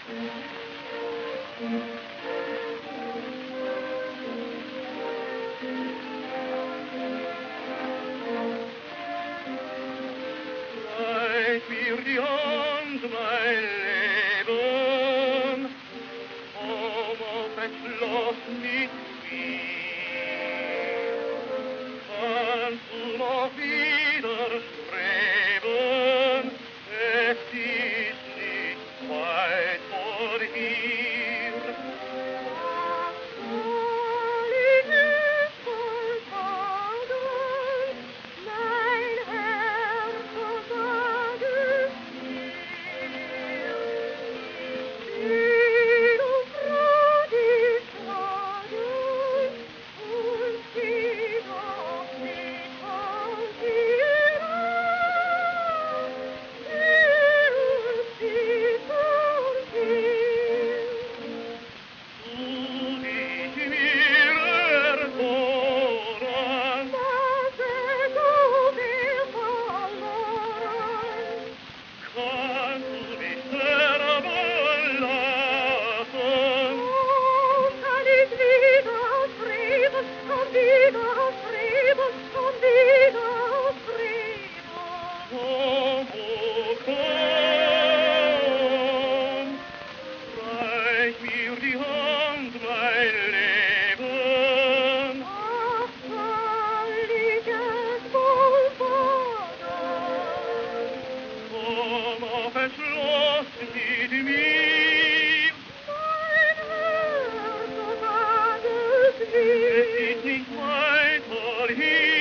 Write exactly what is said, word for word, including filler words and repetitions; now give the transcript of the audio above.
Reich mir die Hand, mein Leben, komm auf ein Schloss mit mir. Kannst du noch wieder streben, es ist nicht weit vor hier. Was soll ich jetzt wohl sagen? Mein Herz versagt es mir. Ich bin und froh dich tragen und zieh doch nicht von dir ab. Geh und zieh von dir. Du dich mir erkoren, Was es so mir verloren. kannst du mich sterben lassen. Oh, kann ich wieder aus Frieden, komm wieder aus Frieden, komm wieder aus Frieden. Komm, oh, komm, reich mir die Hand, mein Leben. Ach, soll ich es wohl sagen? Komm auf ein Schloss mit mir. Mein Herz sagt es Es mir. ist nicht weit von hier.